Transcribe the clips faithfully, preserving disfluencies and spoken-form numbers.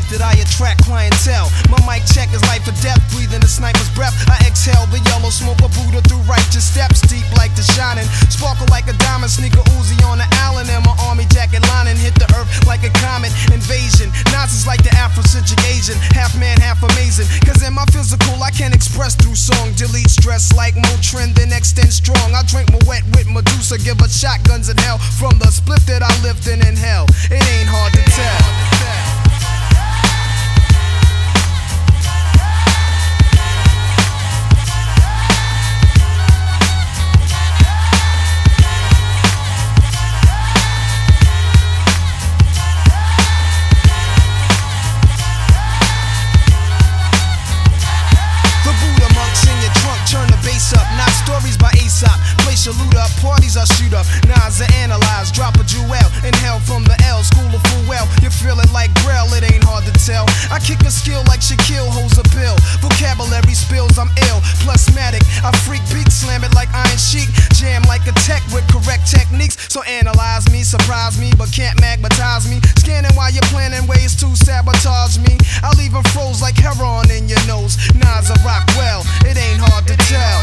fact that I attract clientele. My mic check is life or death, breathing a sniper's breath. I exhale the yellow smoke of Buddha through righteous steps, deep like the shining, sparkle like a diamond, sneaker Uzi on the island, and my army jacket lining hit the earth like a comet invasion. Nazis like the Afrocentric Asian, half man, half amazing. Cause in my physical I can express through song, delete stress like Motrin, then extend strong. I drink my wet with Medusa, give her shotguns in hell from the split that I lived in in hell. It ain't hard to tell. Place your loot up, parties I shoot up, Nas I analyze, drop a jewel, inhale from the L, school of full well. You feel it like Braille, it ain't hard to tell. I kick a skill like Shaquille holds a pill. Vocabulary spills, I'm ill, plusmatic. I freak beat, slam it like Iron Sheik, jam like a tech with correct techniques. So analyze me, surprise me, but can't magnetize me. Scanning while you're planning ways to sabotage me. I leave them froze like heroin in your nose. Nas I rock well, it ain't hard to tell.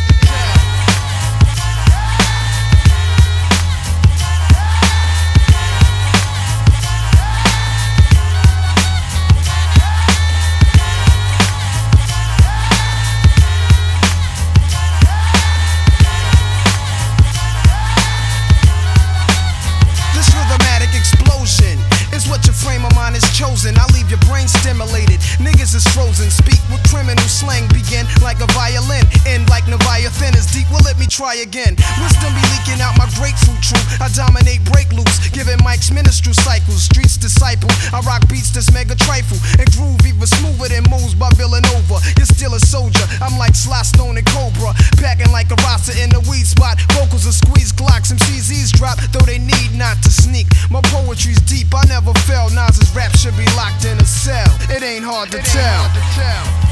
Chosen, I leave your brain stimulated. Niggas is frozen, speak with criminal slang. Begin like a violin, end like Leviathan is deep. Well, let me try again. Wisdom be leaking out my grapefruit truth. I dominate break loose, giving mics ministerial cycles. Streets disciple, I rock beats that's mega trifle and groove even smoother than moves by Villanova. You're still a soldier, I'm like Sly Stone and Cobra, packing like a roster in the weed spot. Vocals are squeeze Glocks, M Cs eavesdrop, though they need not to sneak. My poetry's deep, I never fail. Nas's rap should be locked in a cell. It ain't hard to tell.